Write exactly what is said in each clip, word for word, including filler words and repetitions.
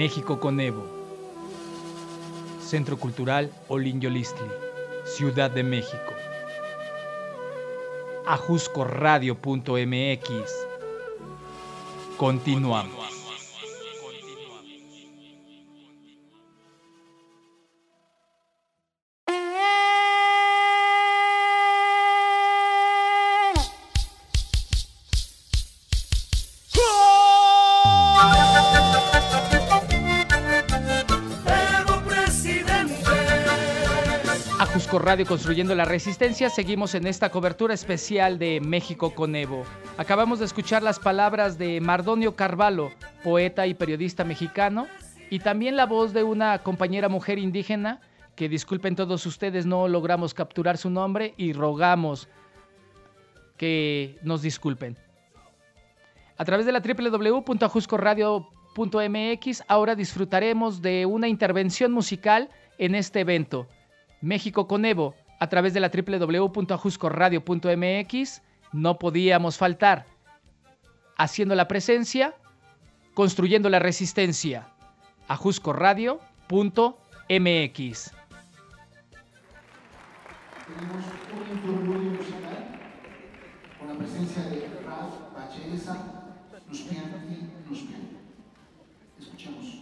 México con Evo. Centro Cultural Olingyolistli, Ciudad de México. ajuscoradio punto m x. Continuamos. Ajusco Radio construyendo la resistencia. Seguimos en esta cobertura especial de México con Evo. Acabamos de escuchar las palabras de Mardonio Carvalho, poeta y periodista mexicano, y también la voz de una compañera mujer indígena, que disculpen todos ustedes, no logramos capturar su nombre y rogamos que nos disculpen. A través de la doble u doble u doble u punto ajuscoradio punto m x ahora disfrutaremos de una intervención musical en este evento. México con Evo, a través de la doble u doble u doble u punto ajuscoradio punto m x, no podíamos faltar. Haciendo la presencia, construyendo la resistencia. ajuscoradio punto m x. Tenemos un interludio musical con la presencia de Ralph Bacheza, Nuspianti, Nuspian. Escuchemos.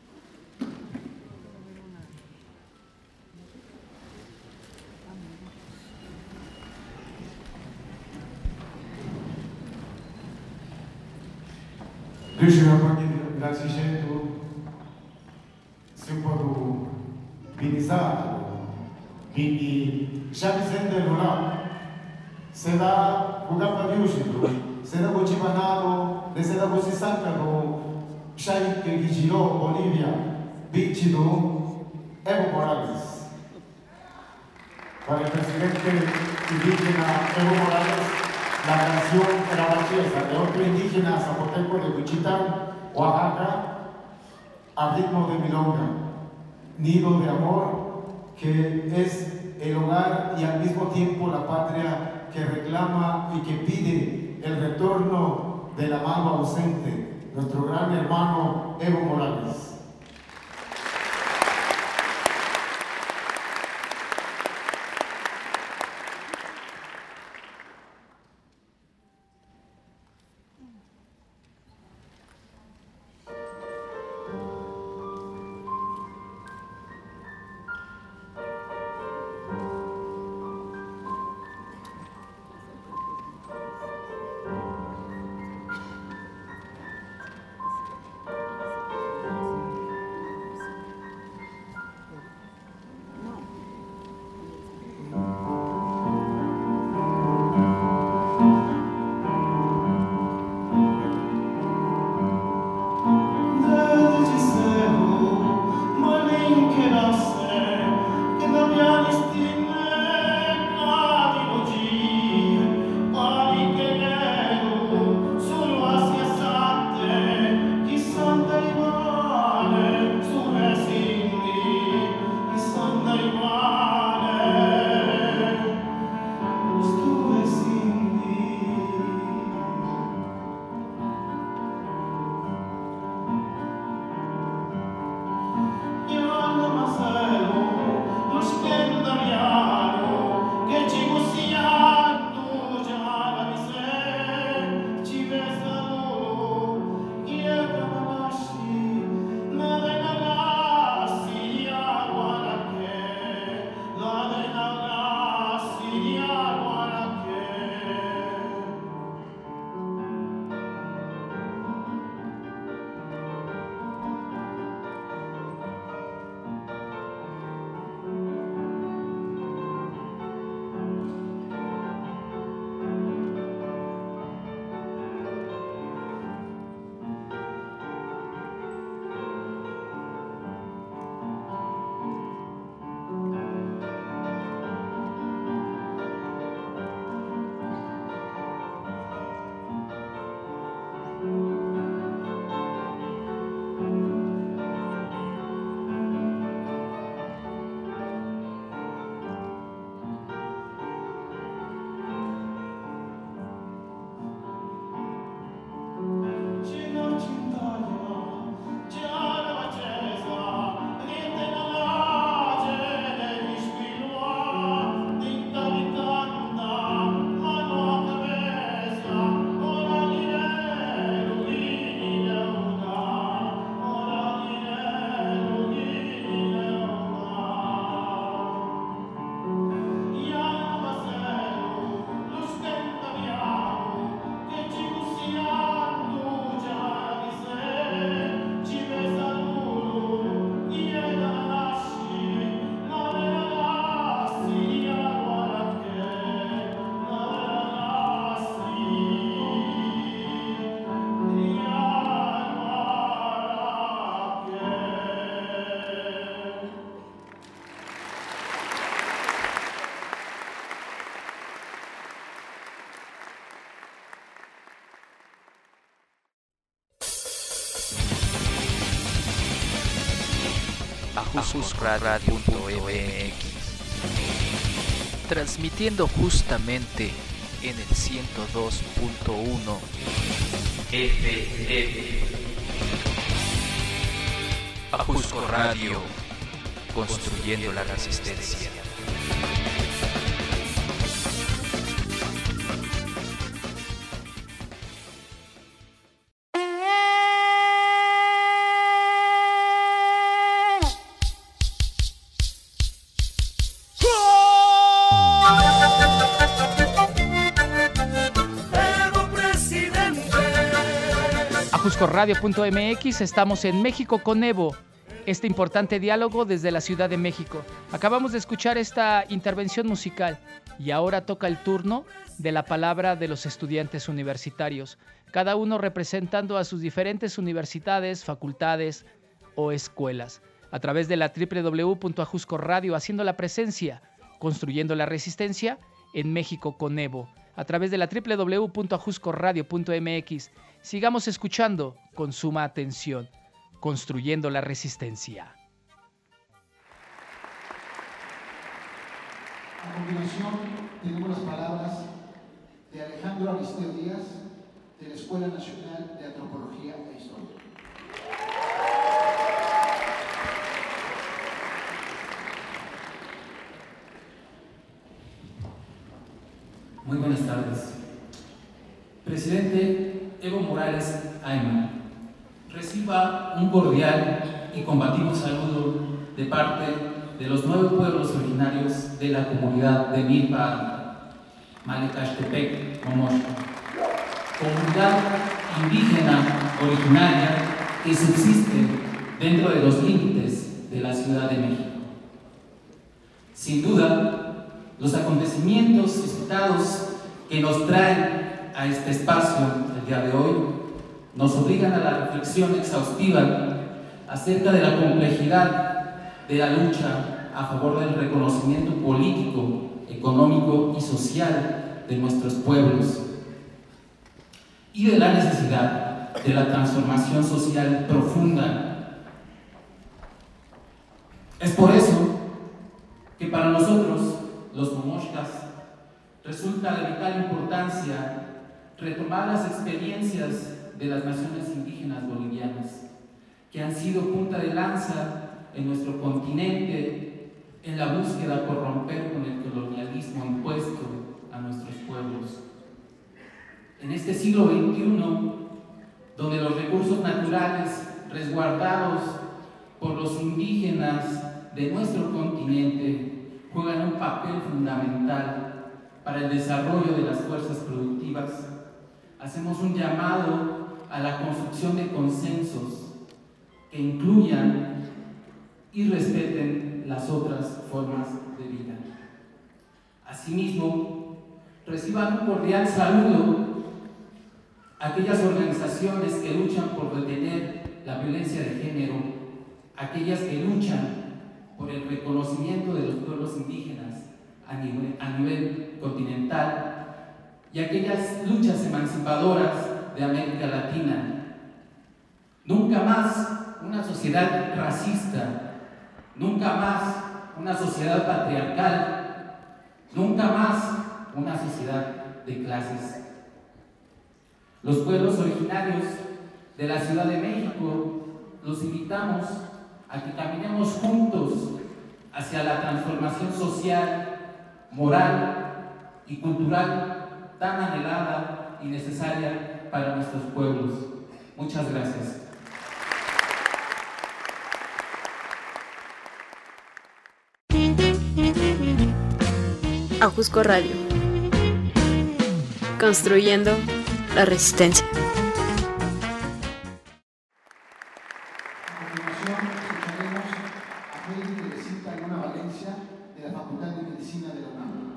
Riuscirò a innanzitutto se un po' pinizzato, quindi già mi sente l'ora, se da Bugappa Riuscito, se da Cocibanato, se da così Sancaro, Shai che girò Bolivia, Vicino, Evo Morales. Para el presidente indígena Evo Morales, la canción de la Bacheza de otro indígena zapoteco de Wichita, Oaxaca, a ritmo de milonga, nido de amor, que es el hogar y al mismo tiempo la patria que reclama y que pide el retorno del amado ausente, nuestro gran hermano Evo Morales. ajuscoradio punto m x, transmitiendo justamente en el ciento dos punto uno F M. Ajusco Radio, construyendo la resistencia. ajuscoradio punto m x, estamos en México con Evo, este importante diálogo desde la Ciudad de México. Acabamos de escuchar esta intervención musical y ahora toca el turno de la palabra de los estudiantes universitarios, cada uno representando a sus diferentes universidades, facultades o escuelas, a través de la doble u doble u doble u punto ajuscoradio, haciendo la presencia, construyendo la resistencia en México con Evo, a través de la doble u doble u doble u punto ajuscoradio punto m x. Sigamos escuchando con suma atención, construyendo la resistencia. A continuación tenemos las palabras de Alejandro Aristeo Díaz, de la Escuela Nacional de Antropología e Historia. Muy buenas tardes. Presidente Evo Morales Ayma, reciba un cordial y combativo saludo de parte de los nueve pueblos originarios de la comunidad de Milpa, Malekashtepec, Momoshka, comunidad indígena originaria que subsiste dentro de los límites de la Ciudad de México. Sin duda, los acontecimientos suscitados que nos traen a este espacio el día de hoy nos obligan a la reflexión exhaustiva acerca de la complejidad de la lucha a favor del reconocimiento político, económico y social de nuestros pueblos y de la necesidad de la transformación social profunda. Es por eso que para nosotros, los momoshkas, resulta de vital importancia retomar las experiencias de las naciones indígenas bolivianas, que han sido punta de lanza en nuestro continente en la búsqueda por romper con el colonialismo impuesto a nuestros pueblos. En este siglo veintiuno, donde los recursos naturales resguardados por los indígenas de nuestro continente juegan un papel fundamental para el desarrollo de las fuerzas productivas, hacemos un llamado a la construcción de consensos que incluyan y respeten las otras formas de vida. Asimismo, reciban un cordial saludo a aquellas organizaciones que luchan por detener la violencia de género, aquellas que luchan por el reconocimiento de los pueblos indígenas a nivel, a nivel continental, y aquellas luchas emancipadoras de América Latina. Nunca más una sociedad racista, nunca más una sociedad patriarcal, nunca más una sociedad de clases. Los pueblos originarios de la Ciudad de México los invitamos a que caminemos juntos hacia la transformación social, moral y cultural tan anhelada y necesaria para nuestros pueblos. Muchas gracias. Ajusco Radio, construyendo la resistencia. A continuación escucharemos a Félix Teresita Luna Valencia, de la Facultad de Medicina de la UNAM.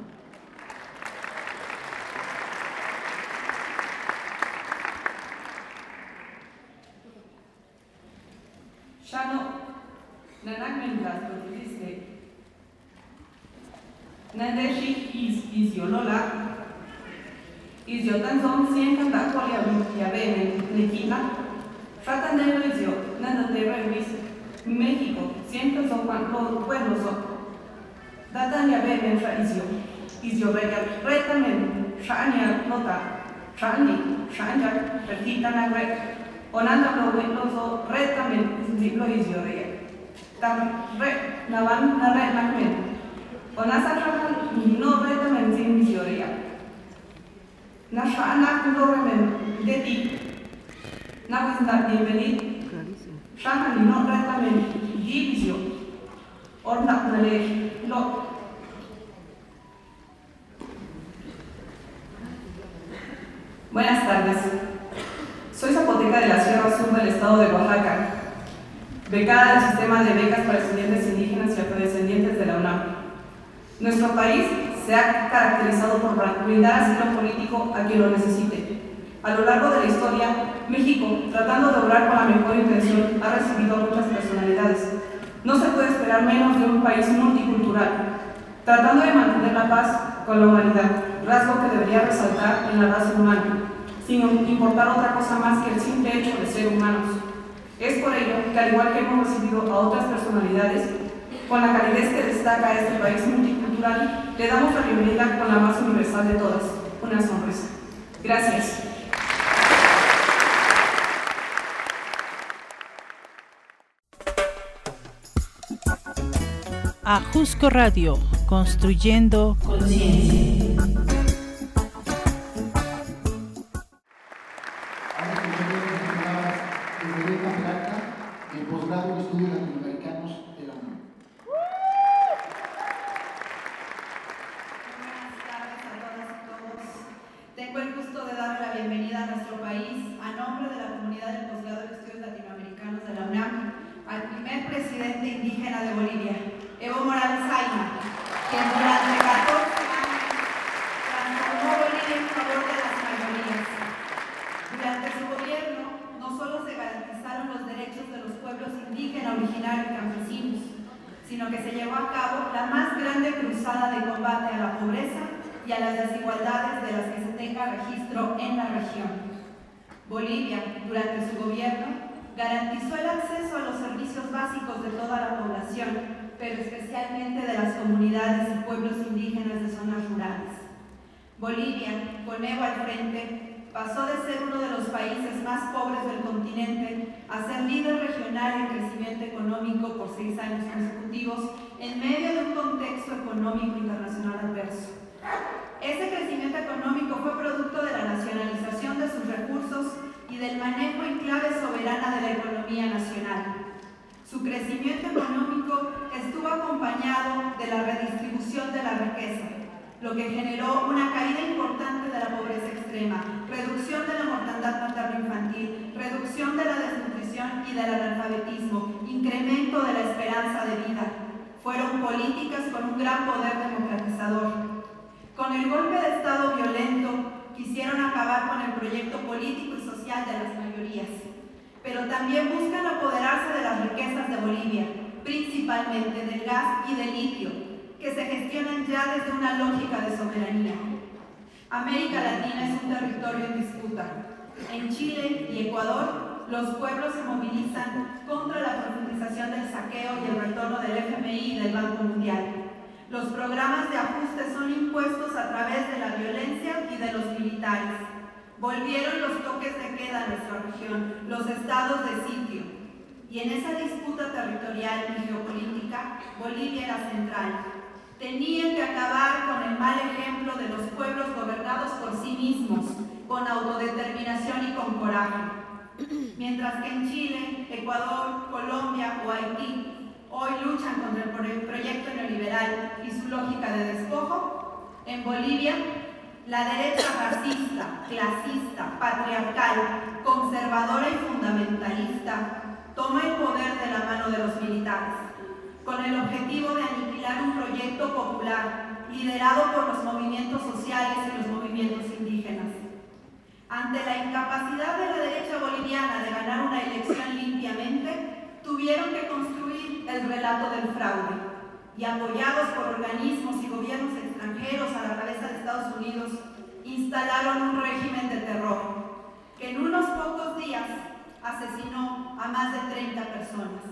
Shano, nanakmendas protiste. Nadeshi is is yolola. Is yotanzon sienkan da kolia yabene nekila. Trata de Luisio, nada de México, siempre son cuando pueblos son. Datan ya beben raizio, izio regal retamen, shania nota, shani, shanja, pertitan a re, onanda lo buenoso retamen, ziblo izio regal. Tam re, navan na re nakmen, onasa shahan no retamen zin izio regal. Na shana kudoremen, deti, na wisna bienvenid, shahan no retamen, divizio, orna nale. No. Buenas tardes. Soy zapoteca de la Sierra Sur del estado de Oaxaca, becada del sistema de becas para estudiantes indígenas y afrodescendientes de la UNAM. Nuestro país se ha caracterizado por brindar asilo político a quien lo necesite. A lo largo de la historia, México, tratando de obrar con la mejor intención, ha recibido a muchas personalidades. No se puede esperar menos de un país multicultural, tratando de mantener la paz con la humanidad, rasgo que debería resaltar en la raza humana, sin importar otra cosa más que el simple hecho de ser humanos. Es por ello que, al igual que hemos recibido a otras personalidades, con la calidez que destaca este país multicultural, le damos la bienvenida con la más universal de todas, una sonrisa. Gracias. Ajusco Radio, construyendo conciencia. Ahora escucharemos las palabras de Rebeca Peralta, en posgrado en estudios latinoamericanos de la UNAM. Buenas tardes a todas y todos. Tengo el gusto de darle la bienvenida a nuestro país, a nombre de la comunidad del posgrado en estudios latinoamericanos de la UNAM, al primer presidente indígena de Bolivia, Evo Morales Ayma, quien durante catorce años transformó Bolivia en favor de las mayorías. Durante su gobierno, no solo se garantizaron los derechos de los pueblos indígenas, originarios y campesinos, sino que se llevó a cabo la más grande cruzada de combate a la pobreza y a las desigualdades de las que se tenga registro en la región. Bolivia, durante su gobierno, garantizó el acceso a los servicios básicos de toda la población, pero especialmente de las comunidades y pueblos indígenas de zonas rurales. Bolivia, con Evo al frente, pasó de ser uno de los países más pobres del continente a ser líder regional en crecimiento económico por seis años consecutivos en medio de un contexto económico internacional adverso. Ese crecimiento económico fue producto de la nacionalización de sus recursos y del manejo en clave soberana de la economía nacional. Su crecimiento económico estuvo acompañado de la redistribución de la riqueza, lo que generó una caída importante de la pobreza extrema, reducción de la mortandad materno-infantil, reducción de la desnutrición y del analfabetismo, incremento de la esperanza de vida. Fueron políticas con un gran poder democratizador. Con el golpe de Estado violento, quisieron acabar con el proyecto político y social de las mayorías, pero también buscan apoderarse de las riquezas de Bolivia, principalmente del gas y del litio, que se gestionan ya desde una lógica de soberanía. América Latina es un territorio en disputa. En Chile y Ecuador, los pueblos se movilizan contra la profundización del saqueo y el retorno del F M I y del Banco Mundial. Los programas de ajuste son impuestos a través de la violencia y de los militares. Volvieron los toques de queda a nuestra región, los estados de sitio. Y en esa disputa territorial y geopolítica, Bolivia era central. Tenían que acabar con el mal ejemplo de los pueblos gobernados por sí mismos, con autodeterminación y con coraje. Mientras que en Chile, Ecuador, Colombia o Haití hoy luchan contra el proyecto neoliberal y su lógica de despojo, en Bolivia, la derecha racista, clasista, patriarcal, conservadora y fundamentalista toma el poder de la mano de los militares, con el objetivo de aniquilar un proyecto popular liderado por los movimientos sociales y los movimientos indígenas. Ante la incapacidad de la derecha boliviana de ganar una elección limpiamente, tuvieron que construir el relato del fraude y, apoyados por organismos y gobiernos extranjeros a la cabeza de Estados Unidos, instalaron un régimen de terror que en unos pocos días asesinó a más de treinta personas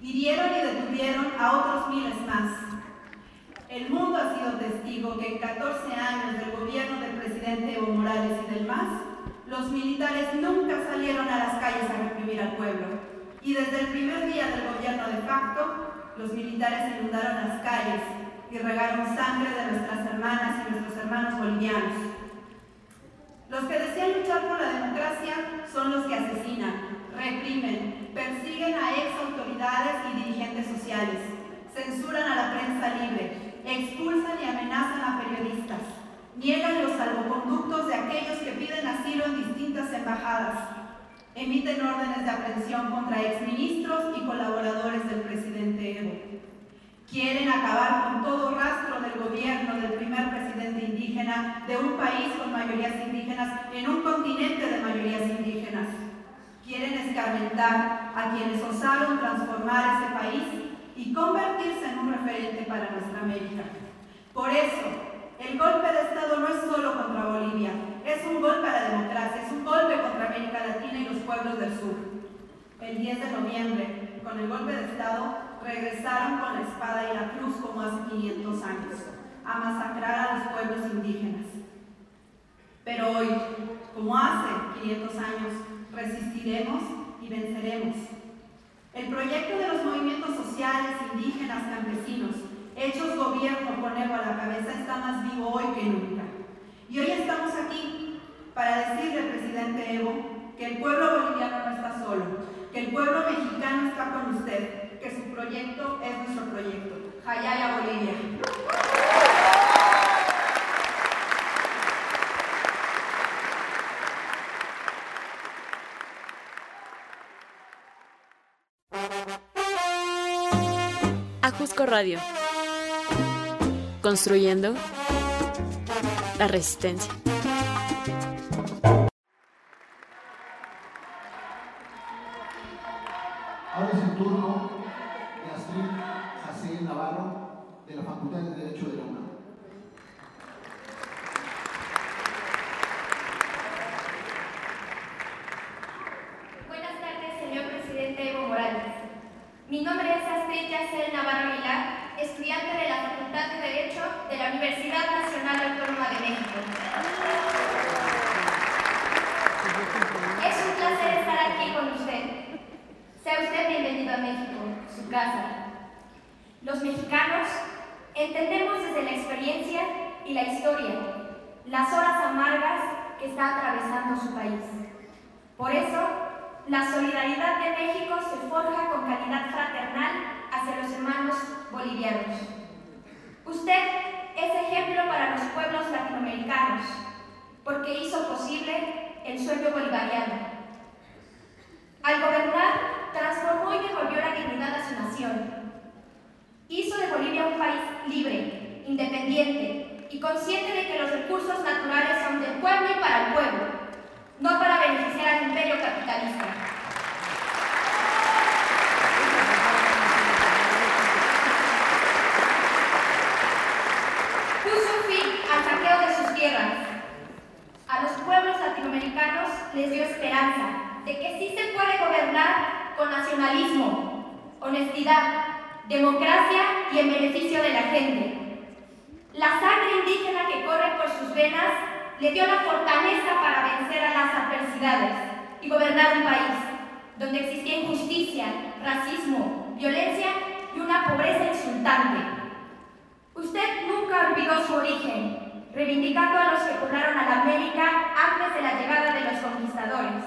Hirieron y detuvieron a otros miles más. El mundo ha sido testigo que en catorce años del gobierno del presidente Evo Morales y del M A S, los militares nunca salieron a las calles a reprimir al pueblo. Y desde el primer día del gobierno de facto, los militares inundaron las calles y regaron sangre de nuestras hermanas y nuestros hermanos bolivianos. Los que desean luchar por la democracia son los que asesinan, reprimen, persiguen a ex autoridades y dirigentes sociales, censuran a la prensa libre, expulsan y amenazan a periodistas, niegan los salvoconductos de aquellos que piden asilo en distintas embajadas, emiten órdenes de aprehensión contra exministros y colaboradores del presidente Evo. Quieren acabar con todo rastro del gobierno del primer presidente indígena de un país con mayorías indígenas en un continente de mayorías indígenas. Quieren escarmentar a quienes osaron transformar ese país y convertirse en un referente para nuestra América. Por eso, el golpe de Estado no es solo contra Bolivia, es un golpe a la democracia, es un golpe contra América Latina y los pueblos del sur. El diez de noviembre, con el golpe de Estado, regresaron con la espada y la cruz como hace quinientos años, a masacrar a los pueblos indígenas. Pero hoy, como hace quinientos años, resistiremos y venceremos. El proyecto de los movimientos sociales, indígenas, campesinos, hechos gobierno con Evo a la cabeza, está más vivo hoy que nunca. Y hoy estamos aquí para decirle al presidente Evo que el pueblo boliviano no está solo, que el pueblo mexicano está con usted, que su proyecto es nuestro proyecto. Jayaya Bolivia. Ajusco Radio. Construyendo la resistencia. Ahora es el turno de Astrid Jaciel Navarro, de la Facultad de Derecho de la UNAM. Buenas tardes, señor presidente Evo Morales. Mi nombre es Astrid Jaciel Navarro Aguilar, estudiante de la Facultad de Derecho de la Universidad Nacional Autónoma de México. Es un placer estar aquí con usted. Sea usted bienvenido a México, su casa. Los mexicanos entendemos desde la experiencia y la historia las horas amargas que está atravesando su país. Por eso, la solidaridad de México se forja con calidad fraternal hacia los hermanos bolivianos. Usted es ejemplo para los pueblos latinoamericanos, porque hizo posible el sueño bolivariano. Al gobernar, transformó y devolvió la dignidad a su nación. Hizo de Bolivia un país libre, independiente y consciente de que los recursos naturales son del pueblo y para el pueblo, no para beneficiar al imperio capitalista. Puso fin al saqueo de sus tierras. A los pueblos latinoamericanos les dio esperanza de que sí se puede gobernar con nacionalismo, honestidad, democracia y en beneficio de la gente. La sangre indígena que corre por sus venas le dio la fortaleza para vencer a las adversidades y gobernar un país donde existía injusticia, racismo, violencia y una pobreza insultante. Usted nunca olvidó su origen, reivindicando a los que poblaron a la América antes de la llegada de los conquistadores.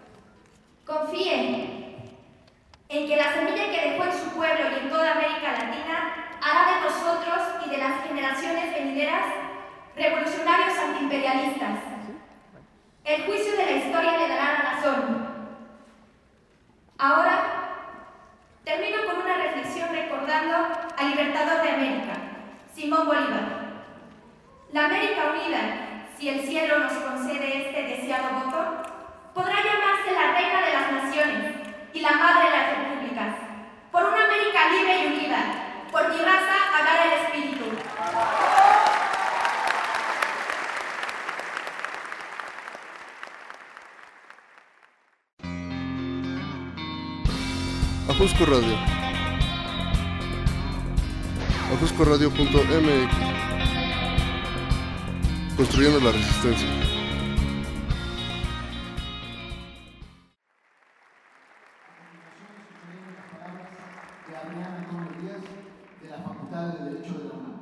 Confíen en que la semilla que dejó en su pueblo y en toda América Latina hará de nosotros y de las generaciones venideras revolucionarios antiimperialistas. El juicio de la historia le dará la razón. Ahora, termino con una reflexión recordando al libertador de América, Simón Bolívar. La América unida, si el cielo nos concede este deseado voto, podrá llamarse la reina de las naciones y la madre de las repúblicas. Por una América libre y unida, por mi raza agarra el espíritu. Ajusco Radio. ajusco radio punto m x. Construyendo la resistencia. De Adrián Antonio Díaz, de la Facultad de Derecho de la UNAM.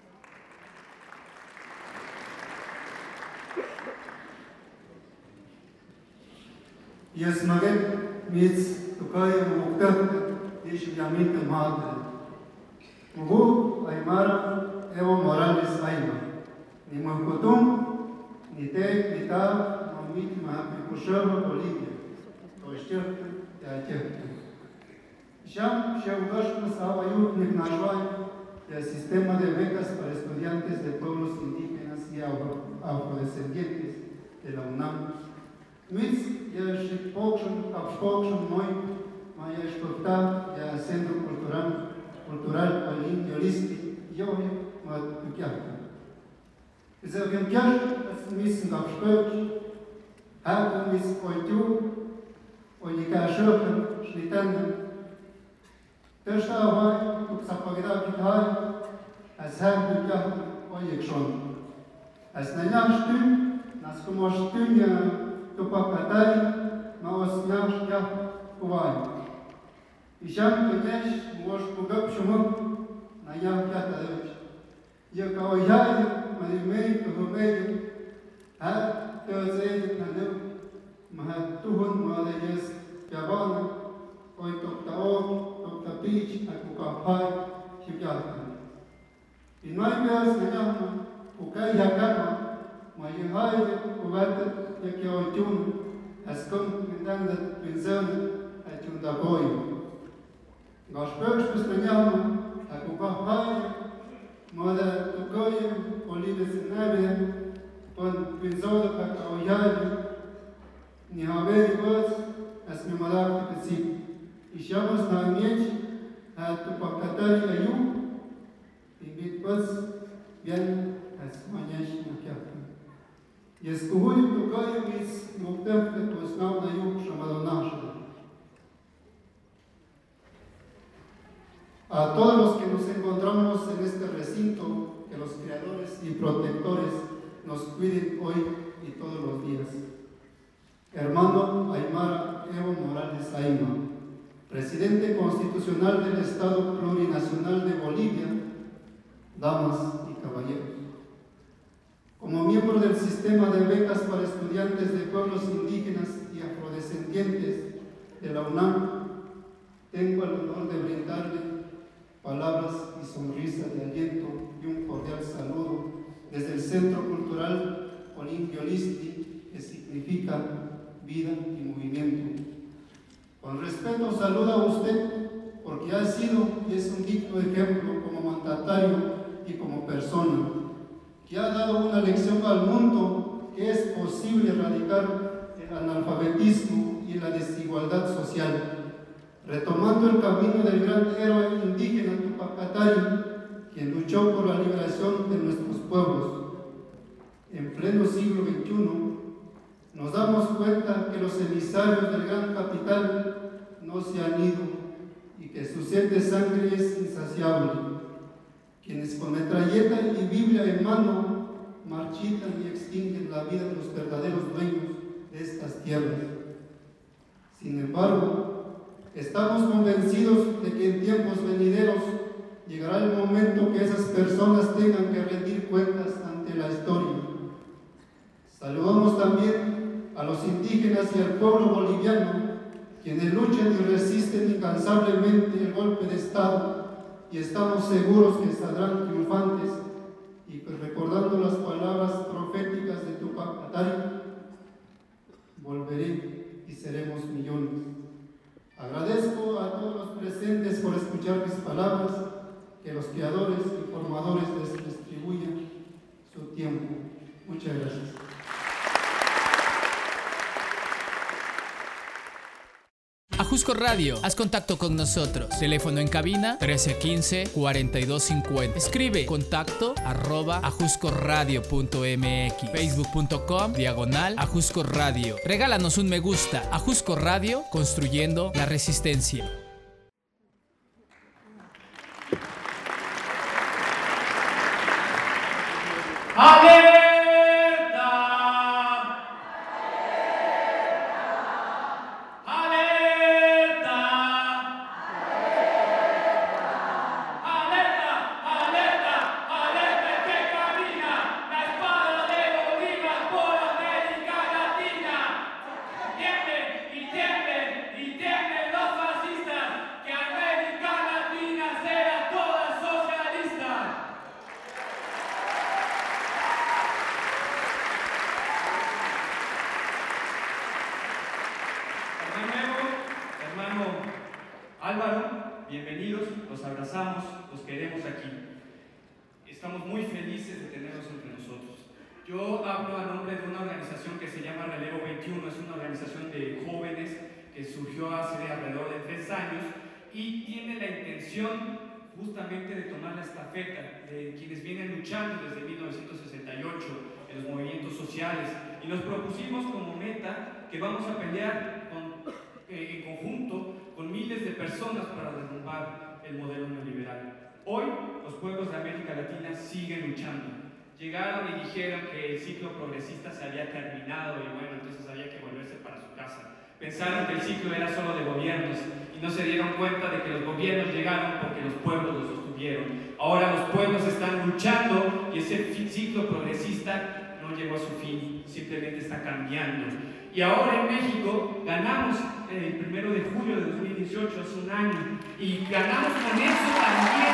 Yasmaget meets Tukay Mukta Ish Yamit Madre. Mugu Aymara Evo Morales Ayma. Ni Makutum, ni Te, ni Ta, Mamit Mahapikusha Bolivia. Toshtir Yatir. Sham Shaugash Abayuk Nignajuay del sistema de becas para estudiantes de pueblos indígenas y afrodescendientes de la UNAM. Mitz ya Shikpokshun, Kapshpokshun Moy, Maya Shkota, ya Centro Cultural, Cultural Olim Yolisti, Yohi, Matukiaka. Izagamkyash, as Miss Kapshpoksh, Haku Miss Koitu, Oyikashokan, Shlitan. Testa vai, tu sapagida kitai, as hab du kah oyekshon. As nanyashtu, nas kumoshtunya tu papatai, maos nyash ya kuwai. Isham kenyesh mosh kugap shumuk, nayam kyatadevich. Yaka oyai, madimei kuhumeyu, ha teozei nanu, mahatuhun malayes yabana, oy toktaok, Beach, Akukapai, Higatan. In my bears, the young Ukai Yakama, my high Ugata Yakiotun, has come and done that concern at Jundagoy. Goshperch was the young Akukapai, Mother Tukoy, Olivis and Navian, Pon Pinzola Kakaoyai, Nihaveri words, as Mimalak to see. Ishamos na mieć, a tu pakatari ayu, imbit pas, bien as maniesh na kiaku. Jeskuhuli tukayu is muktev que tu snav na yu shamadonasha. A todos los que nos encontramos en este recinto, que los creadores y protectores nos cuiden hoy y todos los días. Hermano Aymara Evo Morales Ayma, Presidente Constitucional del Estado Plurinacional de Bolivia, damas y caballeros. Como miembro del sistema de becas para estudiantes de pueblos indígenas y afrodescendientes de la UNAM, tengo el honor de brindarle palabras y sonrisas de aliento y un cordial saludo desde el Centro Cultural Olim Yolisti, que significa vida y movimiento. Con respeto saludo a usted porque ha sido y es un digno ejemplo como mandatario y como persona, que ha dado una lección al mundo que es posible erradicar el analfabetismo y la desigualdad social, retomando el camino del gran héroe indígena Tupac Katari, quien luchó por la liberación de nuestros pueblos. En pleno siglo veintiuno, nos damos cuenta que los emisarios del gran capital no se han ido y que su sed de sangre es insaciable, quienes con metralleta y Biblia en mano marchitan y extinguen la vida de los verdaderos dueños de estas tierras. Sin embargo, estamos convencidos de que en tiempos venideros llegará el momento que esas personas tengan que rendir cuentas ante la historia. Saludamos también a los indígenas y al pueblo boliviano, quienes luchan y resisten incansablemente el golpe de Estado, y estamos seguros que saldrán triunfantes, y que recordando las palabras proféticas de Tupac Katari, volveré y seremos millones. Agradezco a todos los presentes por escuchar mis palabras, que los creadores y formadores les distribuyan su tiempo. Muchas gracias. Ajusco Radio, haz contacto con nosotros. Teléfono en cabina trece quince cuarenta y dos cincuenta. Escribe contacto arroba ajuscoradio punto mx. Facebook.com diagonal Ajusco Radio. Regálanos un me gusta. Ajusco Radio, construyendo la resistencia. Álvaro, bienvenidos, los abrazamos, los queremos aquí. Estamos muy felices de tenerlos entre nosotros. Yo hablo a nombre de una organización que se llama Relevo veintiuno, es una organización de jóvenes que surgió hace alrededor de tres años y tiene la intención justamente de tomar la estafeta de quienes vienen luchando desde mil novecientos sesenta y ocho en los movimientos sociales, y nos propusimos como meta que vamos a pelear con, eh, en conjunto con miles de personas para derrumbar el modelo neoliberal. Hoy los pueblos de América Latina siguen luchando. Llegaron y dijeron que el ciclo progresista se había terminado y bueno, entonces había que volverse para su casa. Pensaron que el ciclo era solo de gobiernos y no se dieron cuenta de que los gobiernos llegaron porque los pueblos los sostuvieron. Ahora los pueblos están luchando y ese ciclo progresista no llegó a su fin, simplemente está cambiando. Y ahora en México ganamos el primero de julio de dos mil dieciocho, hace un año, y ganamos con eso también.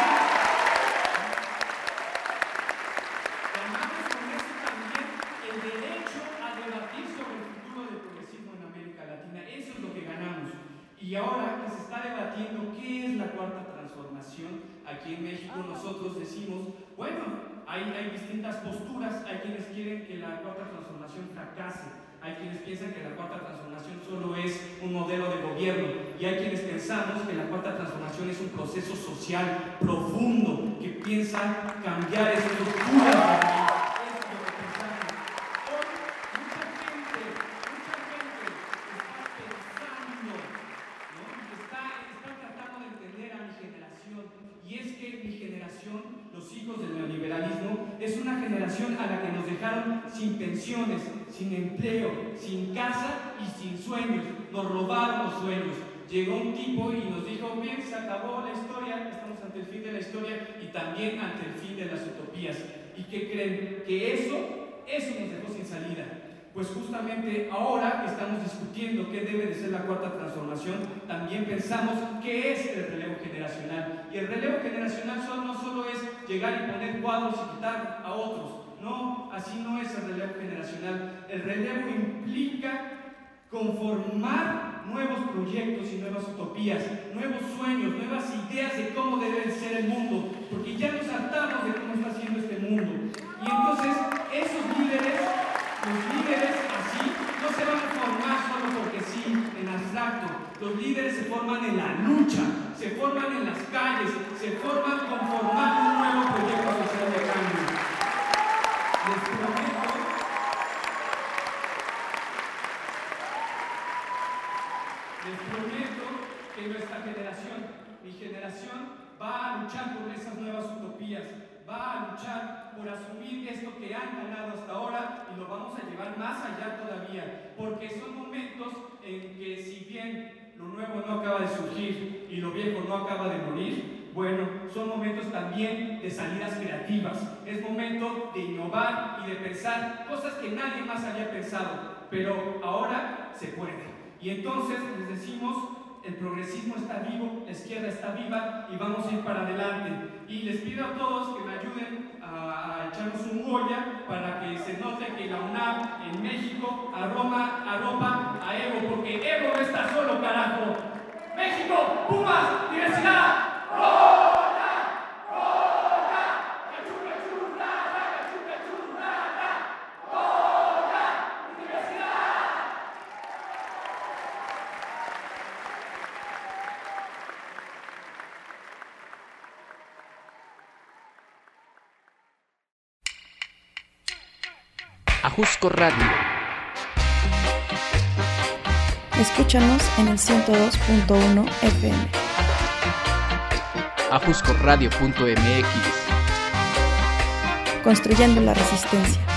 Ganamos con eso también el derecho a debatir sobre el futuro del progresismo en América Latina. Eso es lo que ganamos. Y ahora que se está debatiendo qué es la cuarta transformación, aquí en México nosotros decimos, bueno, hay, hay distintas posturas, hay quienes quieren que la cuarta transformación fracase. Hay quienes piensan que la cuarta transformación solo es un modelo de gobierno y hay quienes pensamos que la cuarta transformación es un proceso social profundo que piensa cambiar estructuras. Eso es lo que pensamos. Hoy mucha gente, mucha gente está pensando, ¿no? está, está tratando de entender a mi generación, y es que mi generación, los hijos del neoliberalismo, es una generación a la que nos dejaron sin pensiones, sin empleo, sin casa y sin sueños. Nos robaron los sueños. Llegó un tipo y nos dijo, bien, se acabó la historia, estamos ante el fin de la historia y también ante el fin de las utopías. ¿Y qué creen? Que eso, eso nos dejó sin salida. Pues justamente ahora que estamos discutiendo qué debe de ser la cuarta transformación, también pensamos qué es el relevo generacional. Y el relevo generacional solo, no solo es llegar y poner cuadros y quitar a otros. No, así no es el relevo generacional. El relevo implica conformar nuevos proyectos y nuevas utopías, nuevos sueños, nuevas ideas de cómo debe ser el mundo, porque ya nos hartamos de cómo está siendo este mundo. Y entonces esos líderes, los líderes así, no se van a formar solo porque sí, en abstracto. Los líderes se forman en la lucha, se forman en las calles, se forman conformando un nuevo proyecto social de cambio. Les prometo, les prometo que nuestra generación, mi generación, va a luchar por esas nuevas utopías, va a luchar por asumir esto que han ganado hasta ahora y lo vamos a llevar más allá todavía, porque son momentos en que si bien lo nuevo no acaba de surgir y lo viejo no acaba de morir, bueno, son momentos también de salidas creativas. Es momento de innovar y de pensar cosas que nadie más había pensado, pero ahora se puede. Y entonces les decimos, el progresismo está vivo, la izquierda está viva y vamos a ir para adelante. Y les pido a todos que me ayuden a, a echarnos un Goya para que se note que la UNAM en México arropa, arropa a Evo, porque Evo no está solo, carajo. México, Pumas, diversidad. Ajusco Radio. Escúchanos en el ciento dos punto uno F M. ajusco radio punto m x. construyendo la resistencia.